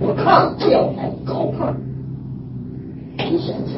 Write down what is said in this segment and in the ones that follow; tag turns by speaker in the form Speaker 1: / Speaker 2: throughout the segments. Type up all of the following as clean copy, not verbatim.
Speaker 1: 不抗就要来高亢。你想想，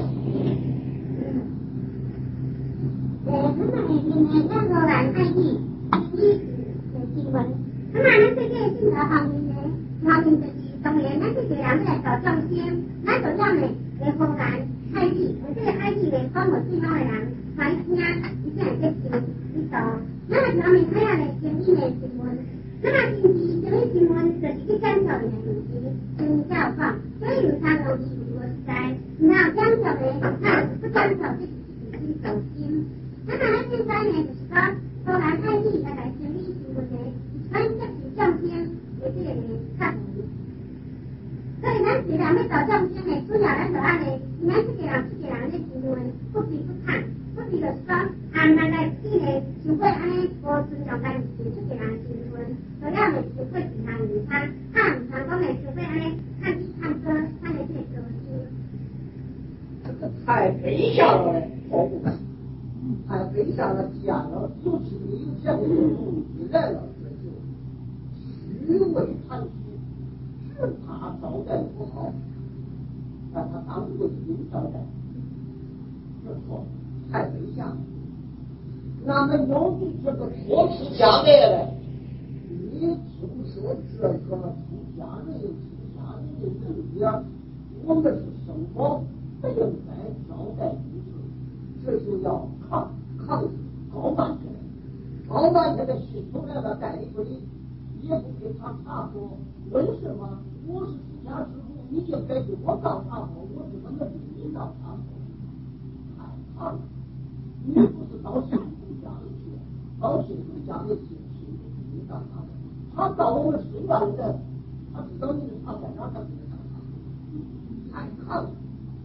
Speaker 1: 太悲伤了嘞，太悲伤了，见了如此有钱的东西来了，这就虚伪贪虚，只怕招待不好，让他当贵宾招待，这错太悲伤了。那么有的这个说出家来了，你听说这个出家人的人家，我们是生活不应该招待彼此，这就要抗高慢起来，高慢起来许出来了带一回，也不给他查说为什么我是出家之后，你应该给我当查说，我怎么能给你当查说？太胖了，你不是到信徒家里去，到信徒家里去你当查说，他到我们寺院里来，他知道你的查在哪儿，他给你当查说，太胖了。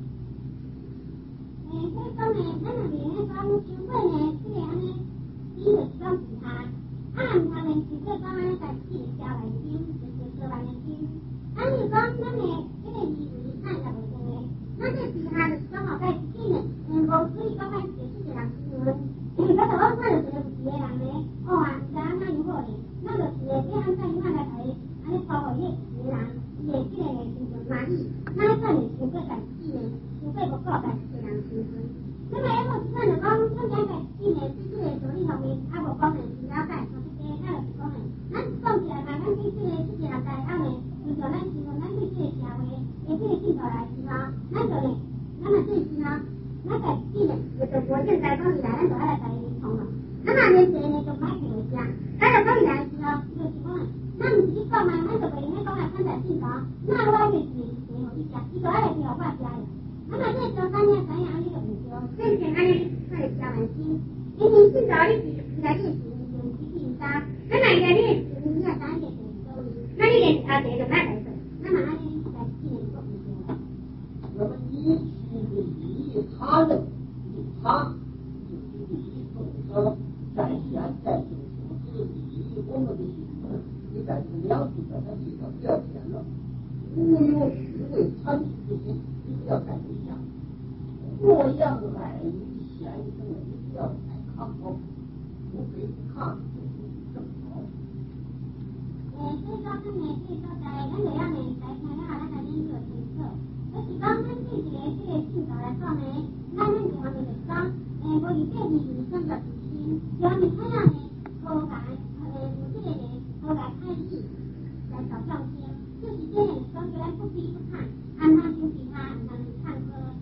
Speaker 2: 这方面，咱那边讲修会呢，这样呢，第一个讲其他，按他们这个方面在自己家来听，就是说完了听。按你讲，咱呢，这个义务按下来的，那这其他的刚好在听呢，我所以刚开始是这样子，那个我看的是别人呢，咱那以后呢，那个是这样在那个台，安尼包括也别人，也这个就是满意，那个呢修会在自己呢，修会不够在。那么要是看着讲，咱两个今年这个做理方面，啊无讲呢，是了解，或者这个就是讲呢，咱讲起来嘛，咱对这个世界上大家呢，就像咱形容咱对这个社会，对这个镜头来说哈，咱就呢，那么这是呢，那个今年就是国政在讲起来，咱就爱来在一通了。那么呢，这呢就买起来讲，咱就讲起来是哦，就是讲呢，咱唔是讲嘛，咱就不应该讲来看在镜头，那我就是最后一家，伊就爱来听我家的。那么这时候咱呢，咱养这个五条，这是俺呢快比较安心。你今早的比较热情，有几斤沙，那么人家你要咱也是收益，那你也这个买来的，那么俺呢在今年做五条。
Speaker 1: 那么你去利益他人，他就是利益众生，在现在就是利益我们的心中，你在这两句在他地上表现了，无有虚伪贪虚之心。你不要太理想，洛阳爱你先生，你不要太抗衡，不非不抗就是正好。
Speaker 2: 所以说咱呢，所以说在咱这样呢，在那样咱还得有政策。就是讲咱对这个性格来讲呢，咱这方面就是讲，我以这个女生的主心，就你这样呢，口感，这个呢，口感开意，来找照片，就是这样说出来不必不看。按他就给他能唱歌，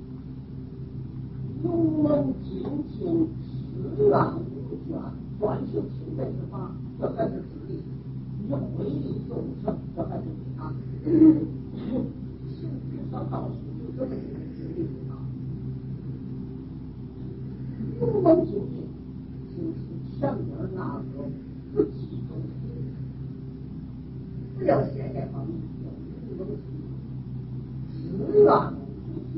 Speaker 1: 勇猛精进，持愿无倦，专修清白之法，这才是智力；用威力众生，这才是理他。行至少道术，这才是智力之法。勇猛精进，就是前边那个不计中心，不要现在方面要勇猛精进。持愿无倦，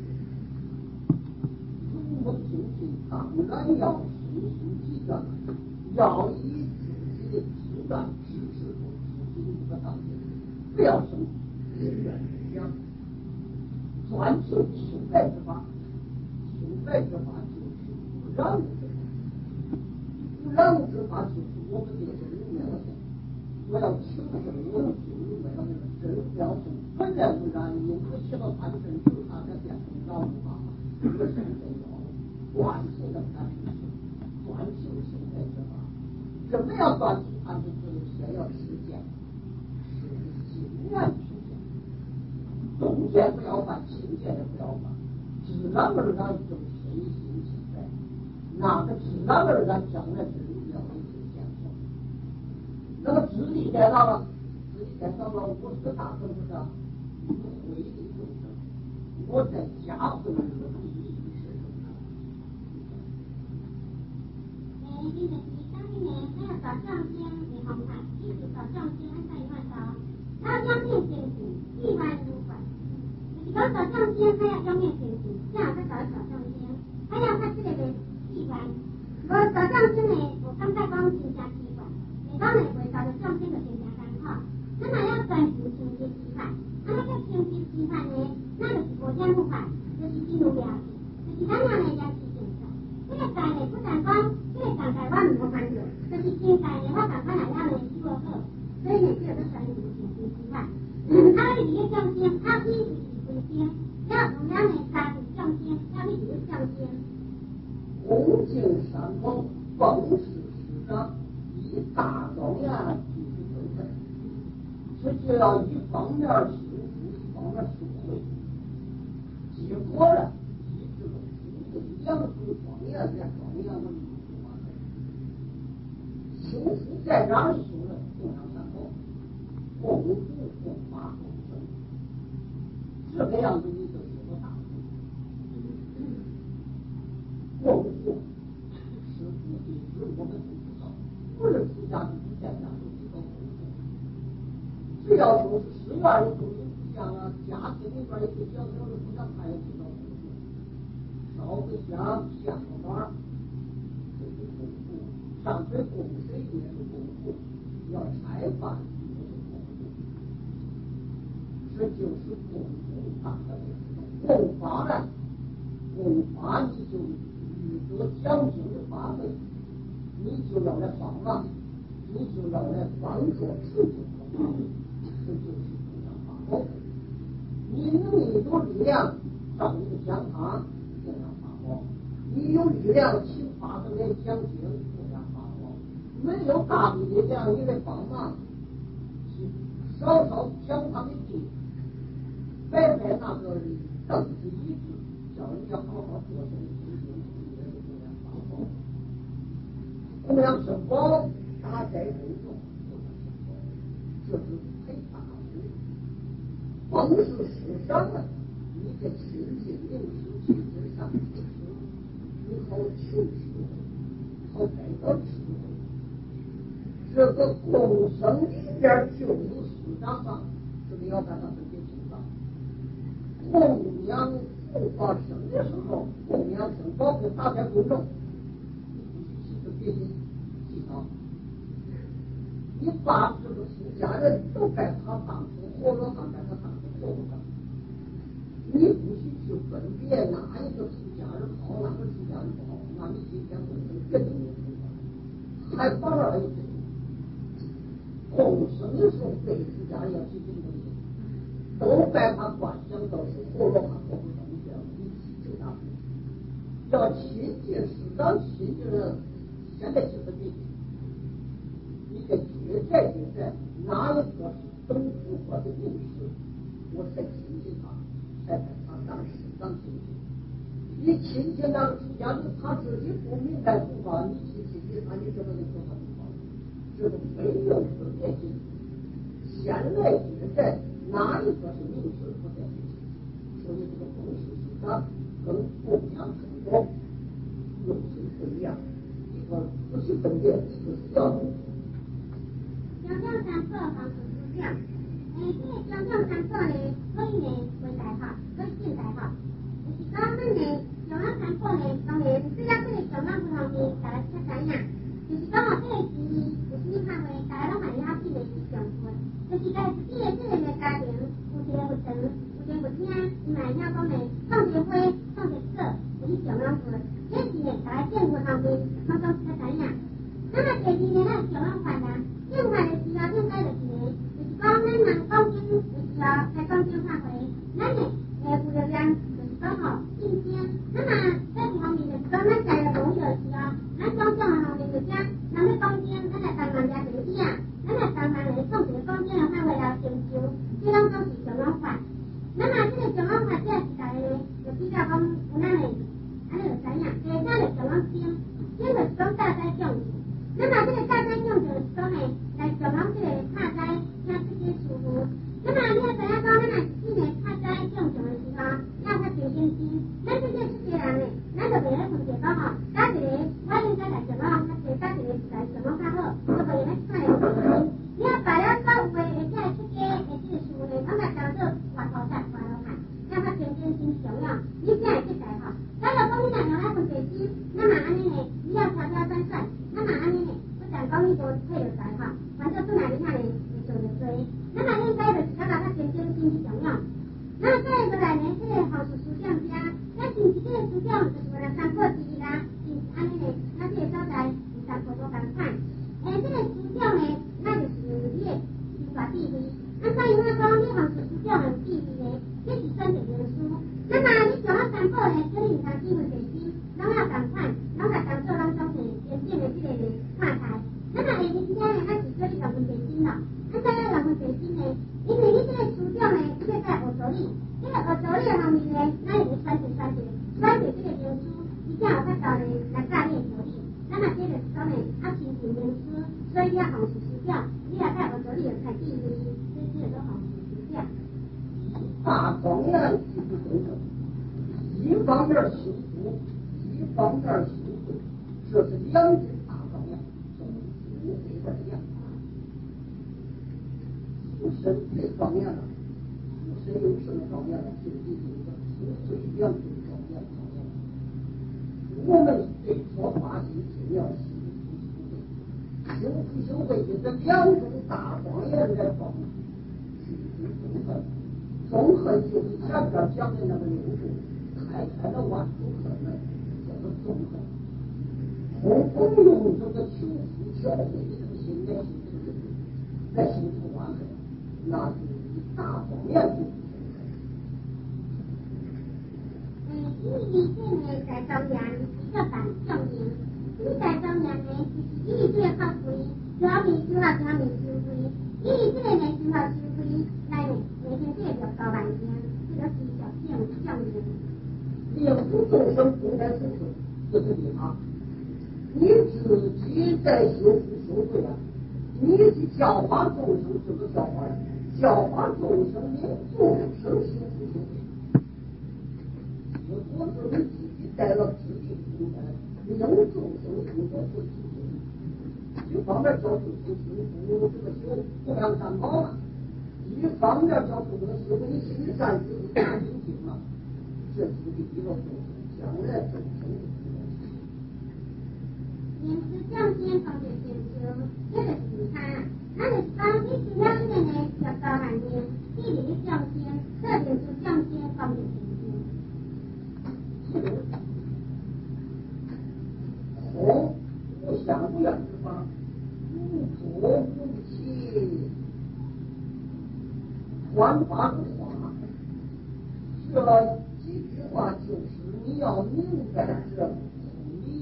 Speaker 1: 勇猛精进，当然要身心积倦，要以自己的志愿支持住自己的当前，不要生自愿之想，专求清白之法。清白之法就是不染污之法，不染污之法就是我们这个真如妙性。我要求生，我要救人，真妙性。 然而然因此起到反正就是它的变成老化，这是这种惯性的反应，惯性形态之法。怎么样断除它的需要实践，是经验实践，动作不要犯，情节也不要犯，自然而然就身心起来，那个自然而然将来是要为之现象。那么智力改造了，50个大政治上会议政治，我在家会议的利益是什么？
Speaker 2: 因为当年那个早上先你红海，一直早上先按在一万刀，然后将面前行一万入管，就是讲早上先他要将面前行，这样他搞早上先，他要他这个的一万，我早上先呢，我刚才讲评价习惯，你讲呢会搞到上先的评价干好，那么要转型清洁习惯，那个清洁习惯呢，那就是国家不法，就是进入了解，就是咱俩呢要提醒一下，这个在呢不但讲。这个讲台湾唔好看到，就是现在呢，我讲翻来了呢，如何好，所以呢，这个转型是习惯。他你的匠心，他必须是心，要同样呢，他是匠心，要你的匠心。
Speaker 1: 恭敬三宝，奉事师长，以大庄严继续推陈，这就要一方面修复，一方面赎回。结果呢，一直都是两种庄严在庄严中。修复在哪儿修呢？供养三宝，供祖供法供僧，这个样子你就修到大功。供祖是不弟子，我们都知道，不是出家弟子在家都知道供祖。只要说是寺院里头有不像啊，家庭里边一个小小的不像，他也知道供祖。烧个香，献个碗，这是供祖。上水供水也是供祖，要拆饭也是供祖，这就是供祖大的供法呢。供法你就遇得讲究的法门，你就要来帮忙，你就要来帮助持久的法门，这就是供养法宝。你能有力量造一个讲堂，供养法宝；你有力量请80人讲经，供养法宝。没有大的力量，你来帮忙，稍稍抢他的地，摆摆那个凳子椅子，叫人家好好坐下来听听，也是供养法宝。供养生宝，大在贵重，供养生宝，这是陪大事。奉事师长啊，你的亲近领事，亲自上知识，你好求智慧，好改造智慧。这个共生里边就有师长上，这个要把它分别清楚。供养护法生的时候，供养生宝跟大家公正，你必须分别记到。你把这个出家人都把他当成活罗汉，把他当成活罗汉，你不许去分别哪一个出家人好，哪个出家人不好，那你今天会成别的人还反而还有这个。共生的时候，对出家人要提醒东西，都把他幻想到是活罗汉或者什么这样的，你就大事。要亲近师长，亲近人，现在去分别，你得决在哪一个是都符合的名师，我才亲近他，才把他当师长亲近。你亲近那个出家人，他自己不明白佛法，你去亲近他，你怎么能说他不好？这个没有分别心。现在决在哪一个是名师，不在一起。所以这个奉事师长跟供养生宝用心不一样，一个不去分别，一个是要分别。
Speaker 2: 讲讲三宝方式不这样，这个讲讲三宝呢，可以呢为大法，可以现代化。就是讲咱呢，讲讲三宝呢，当然只要这个讲讲不方面，大家较知影。就是讲哦，这个是有时看会，大家拢蛮了解的是上分。就是在自己的这个家庭，有一个不成，有一个不听，伊嘛会晓讲呢，种一个花，种一个果，有去上两分。这是呢，大家政府方面，我讲较知影。那么第二呢，咱上两法啦，正法的时候应该就是呢，就是讲咱人讲经的时候，在讲经法理，这个学道理的方面呢，咱也是选择这个名师，伊才有法度呢来教你道理。咱嘛这个是讲呢，亲近名师，所以你要奉事师表，你来教学道理就才第一，所以这个奉事师表。
Speaker 1: 大方面即是公正，一方面修福，一方面修慧，这是两件大方面，从福慧而言。福身这方面呢，福身有什么方面呢？就是一种的福慧两种方面。我们对说话心情要修福修慧，这两种大方面来讲，去纵横。纵横就是前边讲的那个六度，开了万种可能，叫做纵横。通用这个求福求慧的这个心来修这个来修出万恨，那就是以大方面去。
Speaker 2: 以前呢，在中原比较办种营，你在中原呢，就是以这个靠规，表面修好表面修规，以这个呢修好修规，来呢每天这个就到万天，这个是叫种营。
Speaker 1: 令诸众生同在此处，这是你啊，你自己在修福修慧啊，你去教化众生怎么教化？教化众生令众生修福修慧。我说你自己带了自己同在，令众生同在此处。一方面教众生修福，这个修不良善报了；一方面教众生修为心善之大精进了。这是第一个众生，将来众生的
Speaker 2: 名师降仙方便先修，这个是你看，那就是讲你修了这个呢，要到万年，地理的降仙，特别是降仙方便先修。
Speaker 1: 空无相无缘之法，无作无起，观法如画。这几句话就是你要明白这空理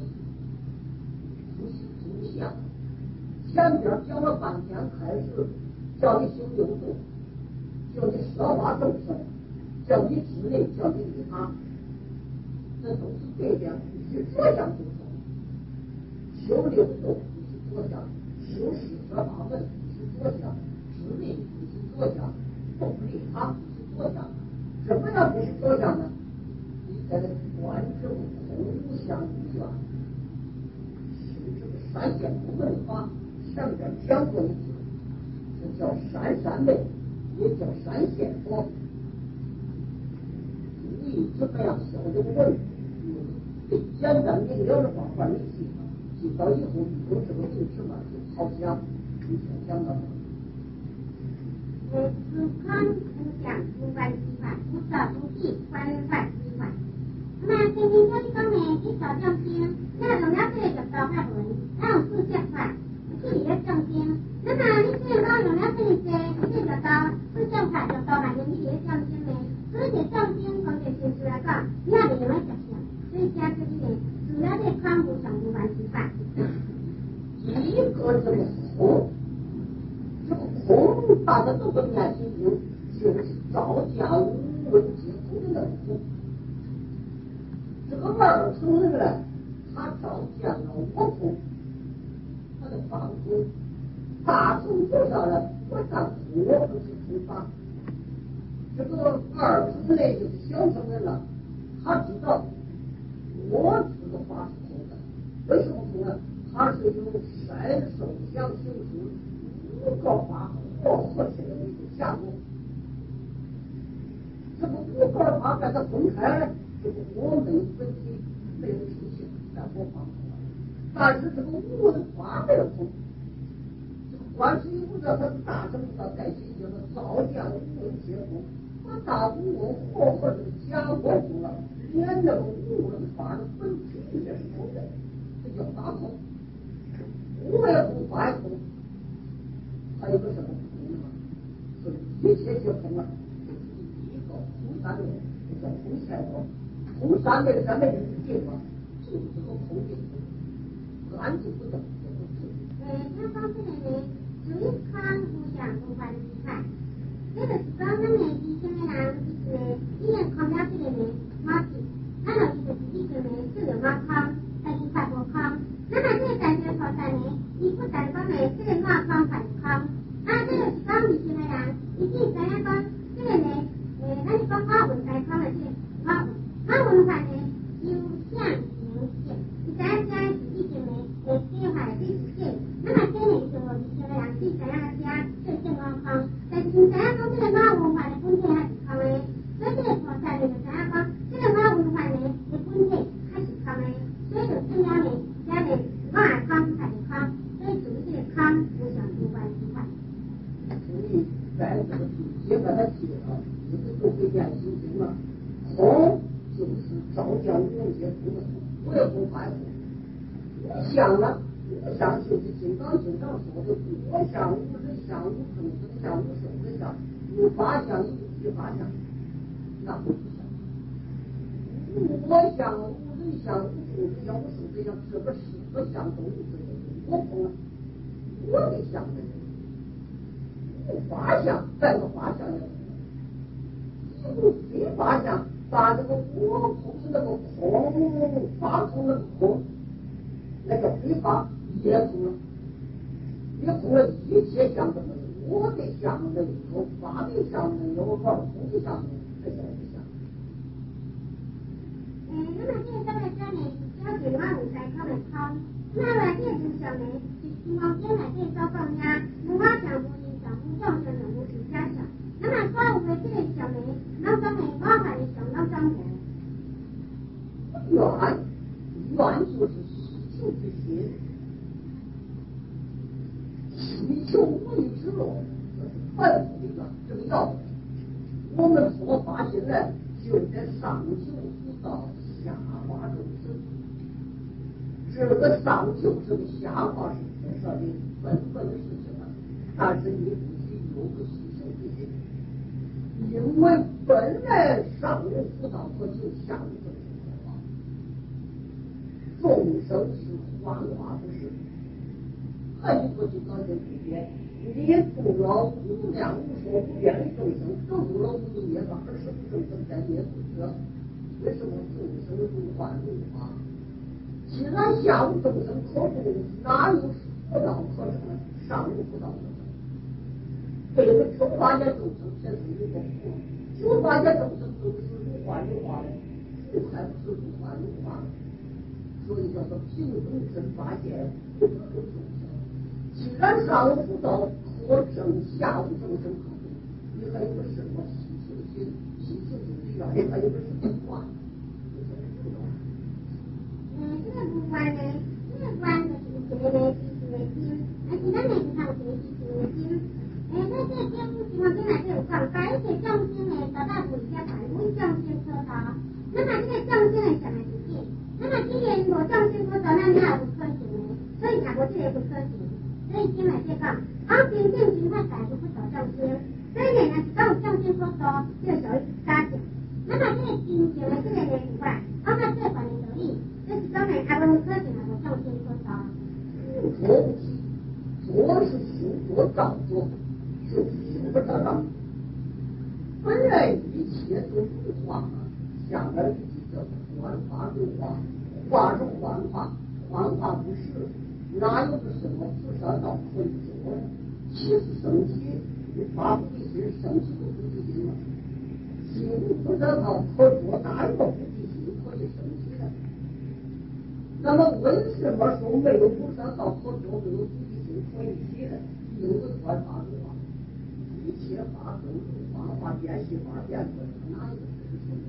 Speaker 1: 不相。前边讲了半天，开始叫你修六度，叫你摄化众生，叫你知内，叫你利他，这都是对边必须着相众生。修六度必须着相，修十摄法门必须着相，知内必须着相，动利他必须着相。怎么样必须着相呢？你在这观这个空无相无缘，修这个三线不门法，前边讲过一次，这叫三山昧，也叫三线佛。你怎么样修这个文？最简单明了的方法，你记到以后有这个名词嘛，就好讲。你先讲到
Speaker 2: 主康不讲无关计划，不少不计关外计划。那么前面讲一讲呢，你小降仙，那用了这个就到法轮，那用四相法，去里的降仙。那么你虽然讲用了这些，这就到四相法就到万年里的降仙呢。所以这降仙从这形式来讲，你还得用来着相。所以加这里呢，主要的康不上无关计划。
Speaker 1: 第一个这个空。这个空大家都会念清楚，就是照见无闻皆空的那个空。这个二层人呢，他照见了我空，他就放空；大层之上呢，我但我不是空法。这个二层类就是小层人了，他知道我这个法是空的，为什么空呢？他是由色受想行识五个法合起来的一个项目。这个五个法把它分开了，这个我没本体没有出现，在我方空了。但是这个无闻法没有空，这个观世音菩萨他是大乘菩萨在心经的照见无闻皆空，把大无闻合这个假我空了，连那个无闻法的本体也是空的，这叫大空。无也空，法也空，还有个什么不空的吗？所以一切皆空了。这是第一个空三昧，叫空前空。空三昧的三昧就是定了，就是这个空定住，安住不动，也不住。
Speaker 2: 他讲这个呢，属于康无相无关之法。这个是讲咱们以前的人人就是呢，医院看了这个呢，毛病，咱就伊就是以前呢，这个毛康，但是快无康。那么这个在这个菩萨呢，伊不但讲呢，这个毛康快康，这个是讲以前的人，伊只知影讲这个呢，咱是讲马运在康的这马运法呢，有相形性，伊知影这是以前呢，计划的历史。那么这呢，就以前的人只知影这正毛康，但是唔知影讲这个马运法的本体还是康的，所以这个菩萨呢就知影讲这个马运法呢的本体还是康的，所以就证了呢。家里马康才康，所以属于这个康不想主观之法。
Speaker 1: 所以在这个也把它写了，就是都会变形形了。空就是照见无界空的空，我也不排除。无相呢，无相就是金刚经上说的无相、无人相、无众生相、无寿者相、无法相、无非法相，那不是相。我相、无人相、无众生相、无寿者相，这个是个相都是我空了，我的相的人，无法相，再个法相也空了，无非法相，把这个我空的那个空，法空那个空，那叫非法也空了，也空了一切相都没有，我的相没有，法的相没有，空的相没有，这叫不相。
Speaker 2: 那么这个在这里了解马运在康的康，那么这个就像呢，就是金刚经来这所讲呀，无我相、无人相、无众生相、无出家相。那么所有的这个相呢，咱讲的我法的相，咱讲无。
Speaker 1: 愿就是希求之心，希求无以之乐，这是凡夫的这个要。我们说发心呢，就在上求福道，下化众生。这个上求这个下化是菩萨的本分的事情了，但是你必须有个希求之心，因为本来上无福道可求，下无众生可化。众生是幻化不是，还有一个就刚才里边，你度了无量无数无边的众生，都度了无尽涅槃，而是众生在涅槃者，为什么众生如幻如化？既然下无众生可度，哪有福道可成？上无福道可成？这个求化界众生才是一个福，求化界众生都是如幻如化的，福还不是如幻如化的。所以叫做平等真法界，不可众生。既然上无福道可证，下无众生可度，你还有个什么希求心？希求心的愿，你还有个什么观？
Speaker 2: 这个不观呢，这个观就是这个呢，就是心，而且咱呢就看这个就是心。在这个经情况经来就有讲，把一切众生呢，得到无一家凡，无一众生可得。那么这个众生呢，想来是见。那么既然无众生可得，那你也不可行呢，所以也无这个不可行。所以经来就讲，真正心法大就不得众生，所以呢，若是讲有众生可得，这个属于假性。那么这个真正的这个呢，有关，最悬的道理，就是讲呢，也无可行，也无众生可得。
Speaker 1: 做不起，做是修做造作，是修不得的。本来一切都如化，下边一句叫幻化如化，化是幻化，幻化不实，哪有个什么菩萨道可以做？其实升起发菩提心，升起个菩提心了。行菩萨道可做，哪有个菩提心可以升起的？那么为什么说没有菩萨道可做，没有菩提心可以起呢？因为幻化如化，一切法都是幻化变细法变出来的，哪有菩提心？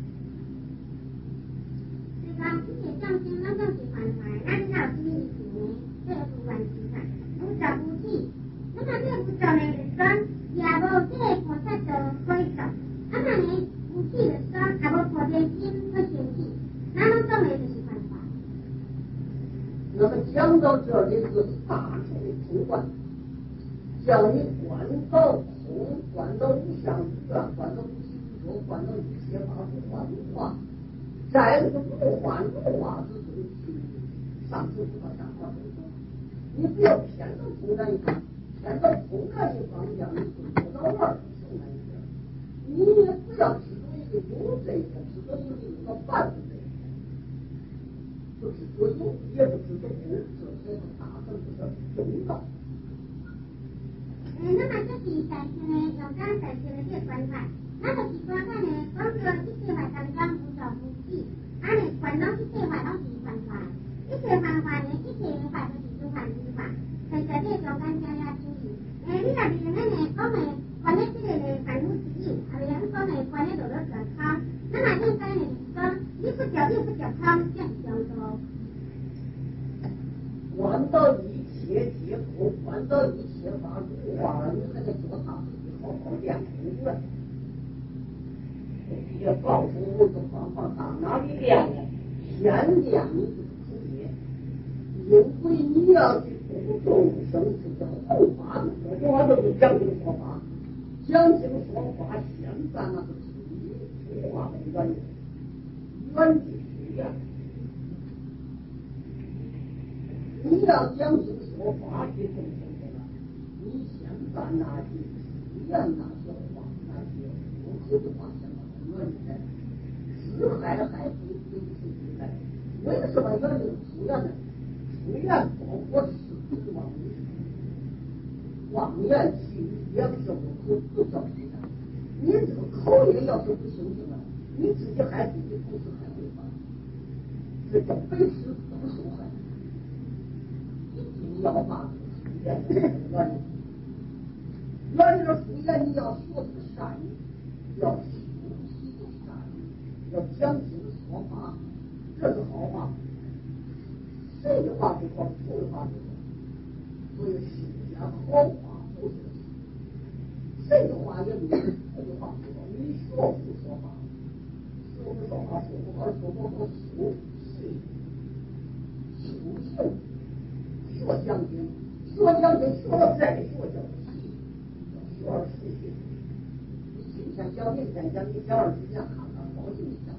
Speaker 2: 这个这些众生咱就是幻化，咱要什么意思呢？这个不关系法，不着不起。那么这个不着呢，就是说也无这个菩萨道可以做。那么呢，不起就是说也无菩提心可升起，那么当然就是幻化。
Speaker 1: 那么讲到这里是大乘的通观，叫你观到空，观到无相无愿，观到无起无说，观到一切法如幻如化，在这个如幻如化之中去上求不到下化中生。你不要偏到空那一方，偏到空那一方向，你就不到那儿去受那一边。你也要之所以有这个，之所以有个办这个，不知所有，也不知所无，这才是大政的重要。
Speaker 2: 那么就是在这呢，用刚才这个这关法，那就是关法呢，讲到这些法当中不着不义，呢关拢这些法拢是犯法，这些犯法呢，这些法就是主犯之法，在这里中间加要注意。你若是呢讲呢，关于这个呢犯法之意，啊，比如讲呢关于道德健康，那么应该呢就是讲，你不着康，这是相当。
Speaker 1: 管到一切结果，管到一切法入化了，你还得做他自己好好练功了。也告诉我个方法到哪里练呢？先练你这个主业，因为你要去度众生是叫后法的，我就是讲经说法，讲经说法，现在那是最化的原因，原地是原。你要讲经说法去众生的了，你现在那些语言那些话，那些不口的话，现在原理的，是害非非是害。为什么原理出现呢？出现包括是妄语，妄言其语两舌不口都叫出现。你这个口业要是不清净了，你自己害自己，同时还违法，这叫非是不受害。你要把这个书言原理的书言，你要学这个善语，要修习这个善语，要讲经说法，这是好话。谁的话不好，谁的话不好？所以世间好话不是谁的话也没有，谁的话不好。你说不说法，说不说法，说不好，说不好，修习修行。说讲经，说讲经，说了再说叫习，叫学而时习。你今天讲，明天讲，你讲20年看看，高兴一下。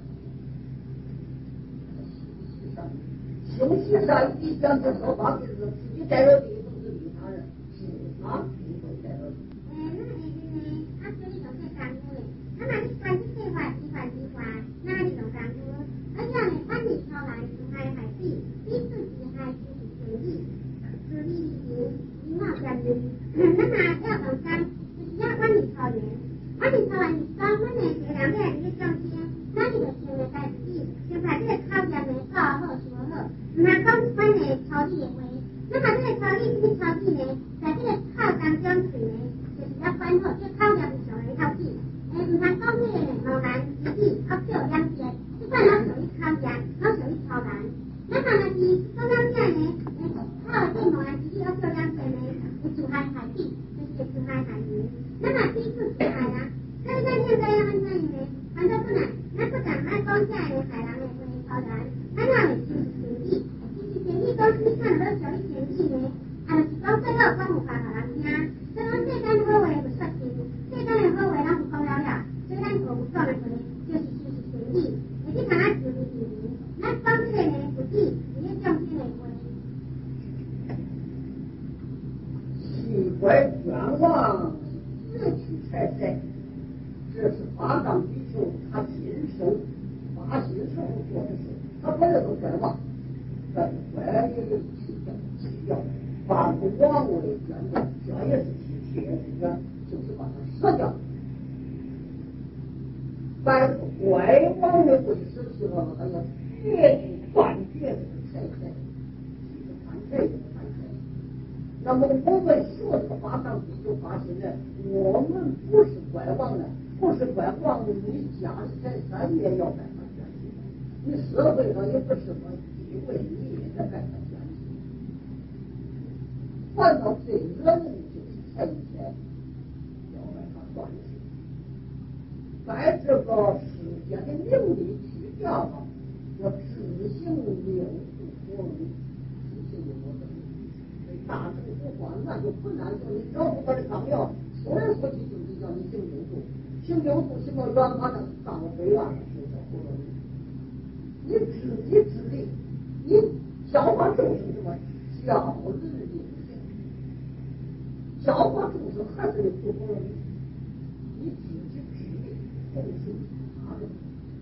Speaker 1: 修习善语，讲经说法，就是自己带着利，不是利他人，是他并不带着利。
Speaker 2: 那么呢，他这里有些干部嘞，那么你关于这话，哪里有干部？而且呢，管理超来是还比自己还就是权益。自利以貌相利，那么要懂三，就是要管理超人，管理超人是专门的这两个一个中间，那你就先来在自己，先把这个考验呢搞好说好，那讲管呢超理的话，那么这个超理跟超理呢，在这个考当中是呢，就是要管好这个考验是上来考试，唔通讲这个茫然自己学少两节，这块老属于考验，老属于超难，那么呢是讲两节呢。这某人自己要做两件呢，是主害海地，就是主害海鱼。那么第四主害啦，这个现在要很难呢，反正不难，那不但那讲起来呢，海人的会超然，那那是权益，就是权益讲你看到小的权益呢，就是讲最后讲无法互人听，所以讲世间好话不说尽，世间的好话咱不讲了，所以咱无讲的话就是权益，而且看咱自己自己，咱讲这个呢自己是咧讲这个话。
Speaker 1: 奇怪，愿望自取财财，这是八丈比丘他今生发心时候做的事。他本来是怪妄，但是怪也有起掉，把这个妄为捐掉，这也是其也是捐，就是把它舍掉。把这个怪妄的为舍去了，他要绝不断绝这个财财，其实贪财就是贪财。那么我们说这个八丈比丘发心呢，我们不是怪妄呢，不是怪妄，你家里财产也要给他捐去，你社会上有个什么地位，你也得给他捐去。换到这人就是财财，要给他断去。在这个世间的名利去掉了，要自行留不活路，自行留活路。大乘不观，那就不难说。你只要不把这纲要说来说去，就是叫你行六度，行六度，行到圆满的上了北岸了，就叫活路。你自己自立，你教化众生什么？教人领性，教化众生还是得做活路。你自己自立， 奉行他人。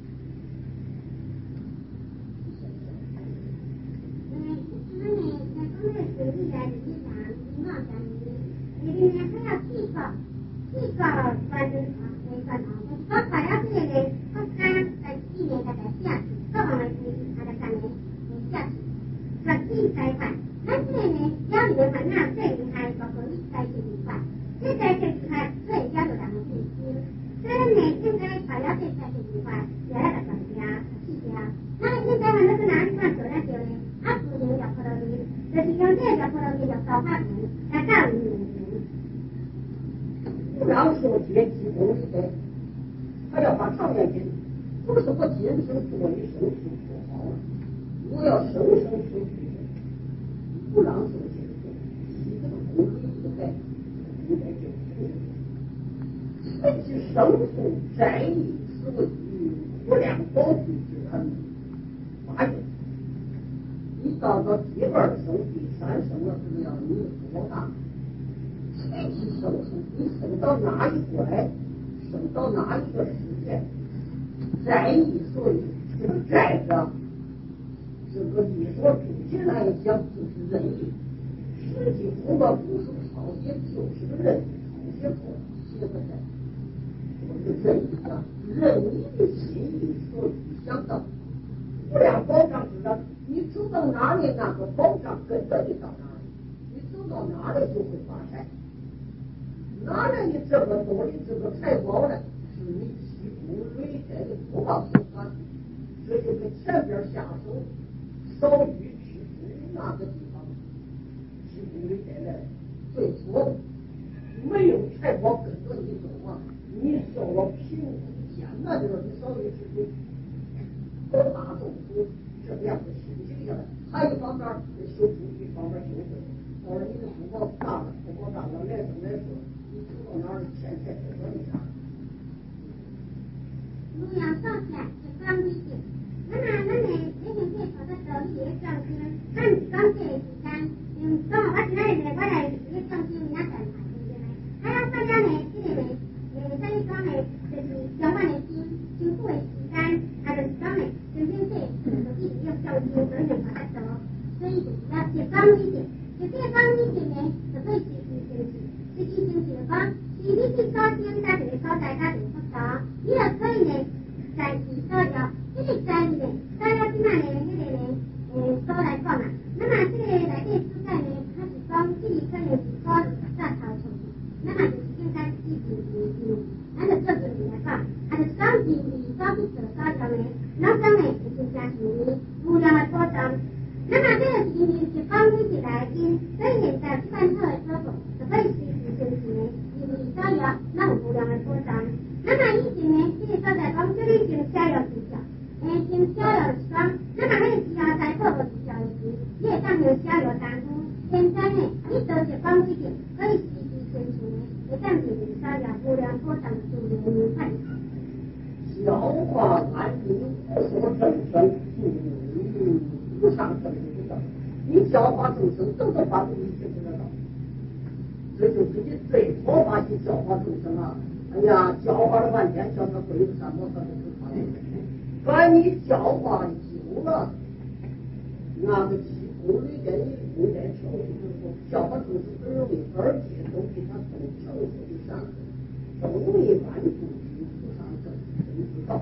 Speaker 1: 不让说阶级公理的，他要把长远紧，不是我今生做你生死做好了，我要生生世世不让说阶级，是这个公理的概念，应该就是随其生父在意所欲，不良保护之恩，发现你到第二生第三生了，是要你多大？随其生父，你生到哪一关，生到哪一个时间，在意所欲，这个在的，这个你说主体来讲就是仁义，实际红了不是抄写，就是个仁义抄写错了，写的在。仁义啊，仁义的心意所欲想到，不良保障之人，你走到哪里，那个保障跟着你到哪里，你走到哪里就会发财。哪来的这么多的这个财宝呢？是你积谷累代的福报所产，这就跟前边下手少欲吃苦那个地方积谷累代来最错，没有财宝跟着你走啊，你受了贫苦艰难的时候，你少欲吃苦，多大种苦这样的心情下来，还有一方面修福，一方面修慧。到了你的福报大了，福报大了，来生来说。到哪里钱财都说一下。
Speaker 2: 路要少钱就讲理的，那么咱们这些配合的道理也讲究，咱讲这时间，当我今天我来也讲究人家干啥对不对？还有大家呢，这个呢，咱一讲呢，就是讲完的经，经过的时间，还是讲呢，就是这就是一定要讲究跟人家的道，所以就是要去讲理的，就这讲理的呢，就可以实际经济。实际经济的讲，是你去所经在这个所在它并不高，你也可以呢，在其所要，这个在呢，大家今晚呢，那个呢，所来讲啊，那么这个来这世界呢，它是讲这里可能是所在头出去，那么就是应该积极咱就做经济来讲，还是所经济所必做所要呢，老讲呢是增加是你无量的保障。那么这个是因为是讲理的来经，所以现在基本上的操作就可以随时随地呢，因为所要那无量的保障。那么以前呢，这个所在讲这里经逍遥之教，经逍遥的讲，那么那个只要在各个之教的时，你也当有逍遥当中。现在呢，你都是讲理的，可以随时随地呢，也当是逍遥无量保障的助人民快。
Speaker 1: 消化安宁，无所正生，无上正知道，你消化众生都是把你解决得到，这就是你最初发起消化众生啊！哎呀，消化了半天，叫他跪着三摩他就不发现，把你消化久了，那个气功里边你应该调息之后，消化众生很容易，而且都比他更成熟的上升，都容易满足于无上正知道。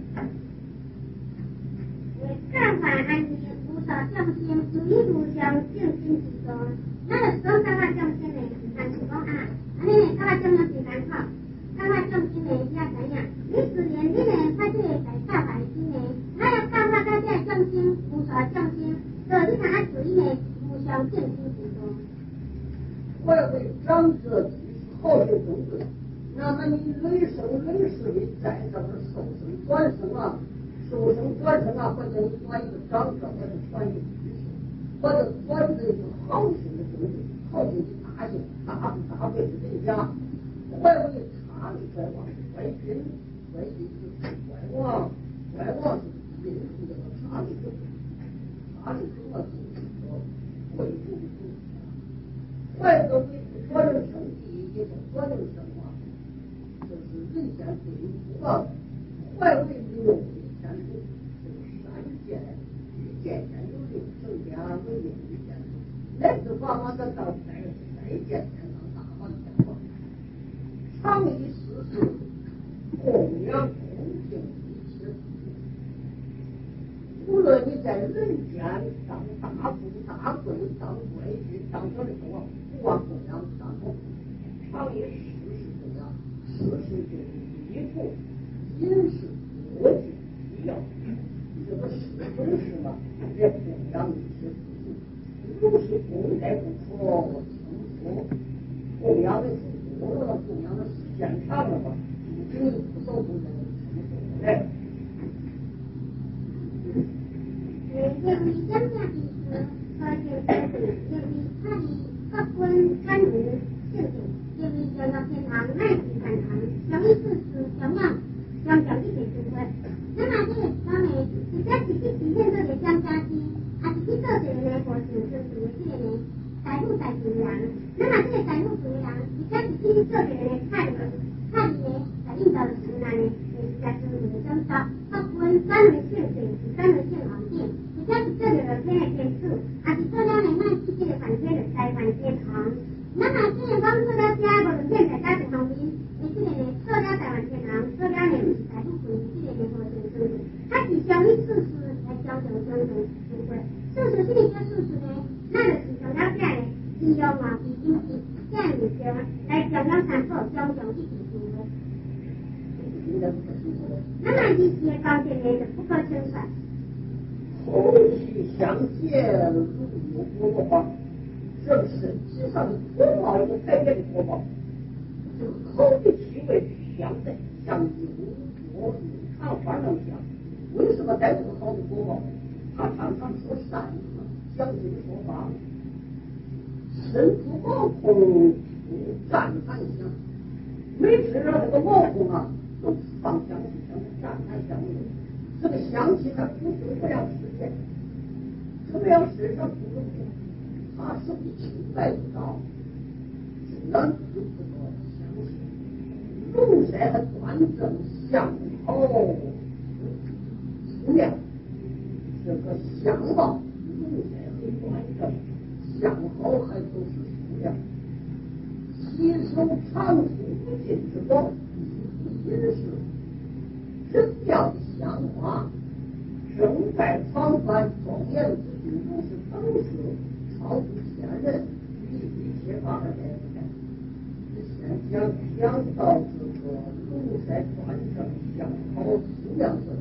Speaker 2: 干法安宁，无所降心，如一如相，静心其中。那就说干法降心呢，但是讲啊，安尼呢，干法降心是难考。干法降心呢，要怎样？你自然你呢，他这个在干法的心呢，他要干法他这降心，无所降心，所以你看他属于呢，无相静心其中。
Speaker 1: 我要为长者居好学中对，那么你累生累世的在这儿受生转生啊。受生转生啊，或者你把一个长者，或者传一个居士，或者传这个好心的东西，好心的大心，大辈子人家，怀为差力在望，怀君，怀君就是怀王，怀王是民族的差力者，差力者就是说贵族的东西，怀着为转生第一，也叫转生啊，就是人间对于福报。 外围不用天数，这个山涧与渐渐有六成家为用的天数，来自往往的到再渐天上大放天王，常以世事供养恭敬一切。无论你在人间当大富大贵，当官居，当什么国，不忘供养三宝，常以世事供养，世事就是衣服，饮食国具需要，这个世中事嘛，也供养一些事情，如是供在不可称说，供养的是多了，供养的是现场了嘛，你不受供养称说来。
Speaker 2: 由于乡下地区和建设由于它的各分单独性质，由于教育天堂乃至天堂，相于事实相样相较一些智慧。那么这个方面，是在实际体现这个乡下地，还是去做这个呢？或是就是这个呢？财富在主人，那么这个财富主人，是在实际做这个呢？看呢，在领导的时呢，是在就是增少各分单独性质，是单独性行业。这是这里的天的天数，还是做了呢？按自己的环境的在环境堂。那么这个光做了家，或者现在家庭方面，这个呢，做了在环境堂，做了呢是财富属于这个呢和成生的，它是相于事实来交流相同智慧。事实是一个事实呢，那就是从了家呢，利用啊，以经济这样的学来交流三宝相同一体智慧。那么一些方面呢是不可称算。
Speaker 1: 口气相接，如有国的话，这身体上的脱毛有改变的脱毛，这个口的气味相对像油锅长花那么香。为什么带这个好的脱毛？他常常说善话，讲究的说法，身子毛孔湛蓝香，每次让这个毛孔啊都放香气，像湛蓝香味。这个香气它不是不让世界，怎么样身上不能过？它手里清白不着，只能有这个香气。龙色很端正，相好粗亮，这个相貌龙色很端正，相好还都是粗亮。其手长处不尽之光，也是真妙香花。正在长官庄严之中，都是等事超乎天人，一切法而来的。先讲到这个龙色端正，相好粗亮者。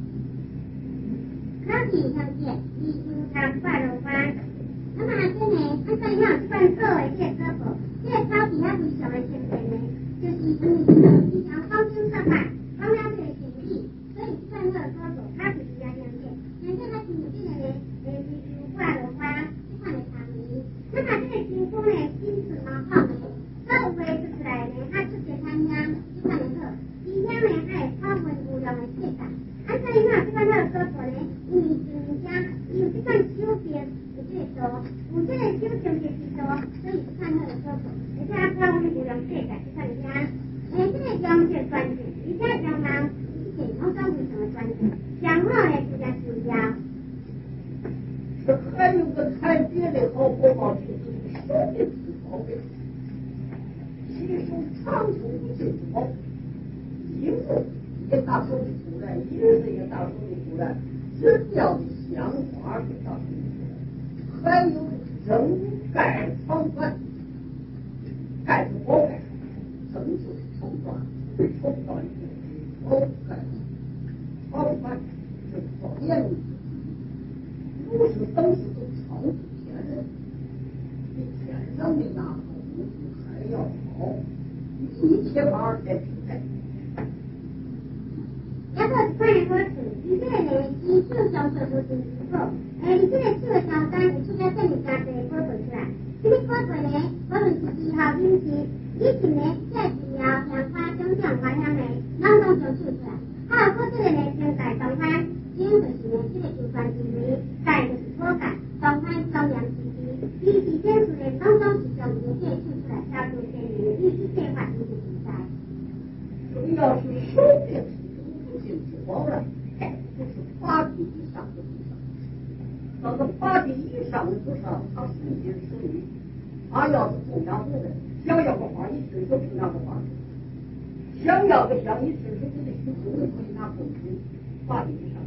Speaker 2: 可以相见，一经常挂入花。那么这呢，它在要算作为这个科普，这个标题要是什么前面呢？就是你想方经设法，方了这个显义，所以算这个科普，它是比较相见。现在它是有这个呢，挂入花，这款的长梨。那么这个金风呢，金子蛮好的，这五位出来呢，它是给它香，这款的特，一香呢还有超温无量的质感。按照一下这款的科普呢，你讲有这款修编。有这个修正的许多，所以看它的科普，而且它超温无量质感，就看人家，这个讲是专辑，人家讲呢，以前好像是什么专辑，讲话呢就叫修家。
Speaker 1: 这还有个还别的好国宝，就是手的之宝贝，其手长处不尽之宝，衣服也大手的出来，银子也大手的出来，真妙的香花也大手的出来，还有正盖长冠，盖是宝盖，正就是绸缎，绸缎就是宝盖，长冠是庄严的。如是等事都超出天人，比天上的那个东西还要好，一切法而来平台。
Speaker 2: 要不看人说是，你这个人是就销售不是以后，你这个这个销单你出来跟你家的科普出来，这个科普呢，无论是1号运气，以前呢在主要像花中奖花香呢，当中就出来，还有过这个呢正在东方，今就是呢这个主管之类，盖就是脱盖，东方中央之地，第几件事呢当中是从一切出来，叫做天人一切法就是比赛。
Speaker 1: 这要是手电不尽之那个法定以上的主上，他是一属于，他要是供养我们，想要个花，你伸手去拿个花；想要个香，你伸手给他许我们可以拿贡品，法定以上。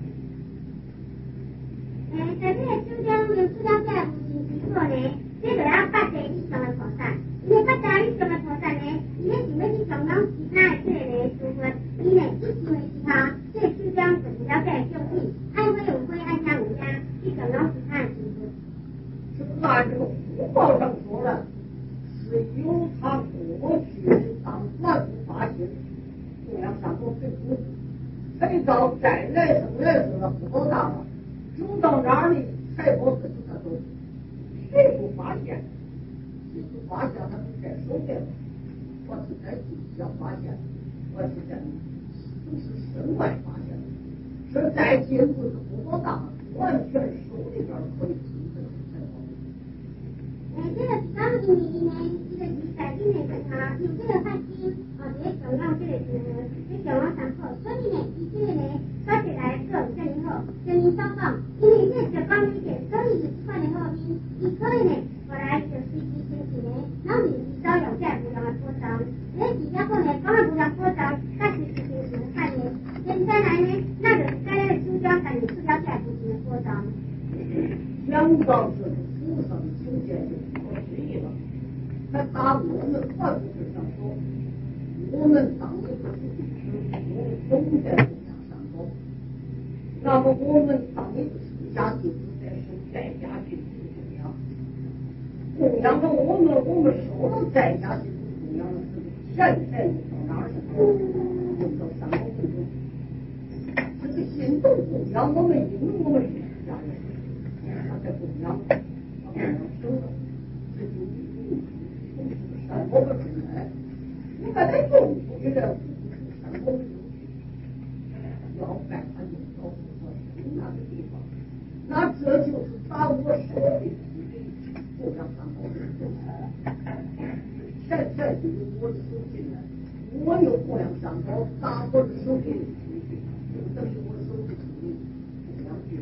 Speaker 2: 在这个秋江有出家在无形之后呢，这个要八代以上的菩萨，因为八代以上的菩萨呢，伊咧想要去供养其他的这个诸佛，伊呢一想的时候，这个秋江就不了解救济，爱会有会，爱香有香，去供养其他的诸佛。
Speaker 1: 这个按这个福报上说了，是由他过去当万夫发心，供养三宝水土，谁到再来生来世了福报大了。走到哪里财宝自己他走，谁不发现？谁不发现他就在手边了。我是在地下发现，我是在都是身外发现的。是再进步是福报大，完全手里边可以存这个财宝。
Speaker 2: 这个是讲因为呢，这个是在因为时候有这个发心，这个供养这个这供养三宝，所以呢，伊这个呢，发起来做这里好，这里相当，因为这个光明点，所以看的后面，伊可以呢，后来就随机兴起呢，然后你招有这不良的扩张，所以比较后呢，光不良扩张，它其实就是看呢，现在来呢，那就是在那个主张感觉出了这不行的扩张。
Speaker 1: 想到这个菩萨的境界就不可思议了。他打我们换不会上说，我们当一个是我总在供养三宝，那么我们当一个出家弟子在受在家弟子的供养，供养了我们受了在家弟子供养的这个钱财用到哪儿去？用到三宝供中。这个心动供养我们，因为我们是出家人。他在供养，他供养手的，这就从这个三宝的中来，你把它用出去了，三宝的东西，要拜他用到我身那个地方，那这就是把我手里供养三宝的东西，钱财就由我的手进来，我有供养三宝，打我的手里出去，就等于我手里出去供养去。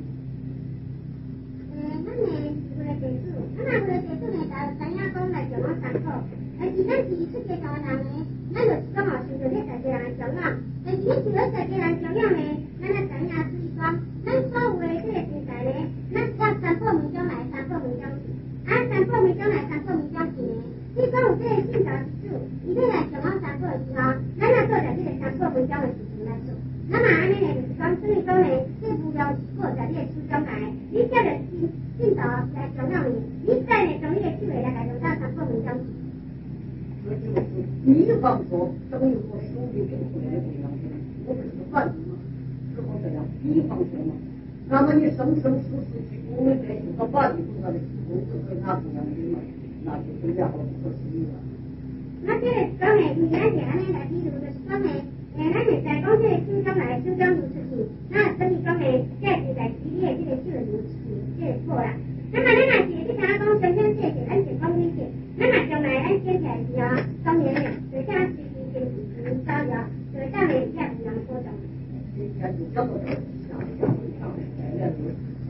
Speaker 2: 咱呢是为了地主，为了地主呢，就知影讲来供养三宝。但是咱是出家人呢，咱就是讲受到这在家人供养。但是你受到在家人供养呢，咱知影注意讲，咱所有的这个钱财呢，咱是要三宝门中来，三宝门中去。三宝门中来，三宝门中去呢，你讲有这个信道之主，伊要来供养三宝的时候，咱要做在这个三宝门中的事情来做。那么安尼呢，就是讲，所以讲呢，这无聊是过在你的手中来，你这个信道来供养你，你再呢从你的手里来用到三宝门中去。
Speaker 1: 这就是比方说，等于我手里给供养供养品，我不是个贩子嘛，只好这样比方说嘛。那么你生生世世去我们这一个法律菩萨的时候，就会拿供养品嘛，那就更加不可思议了。
Speaker 2: 那这个讲呢，以咱是安尼来比如就是讲呢，咱现在讲这个手中来，手中流出去，那等于讲呢，这是在举例的这个手流出去，这个错啦。那么咱若是你想讲身身切切，咱就讲这些。咱若将来咱捡起来时候，当然呢，就像随时随地招摇，就当然也不能过动。
Speaker 1: 今天就讲到这儿，下回上再来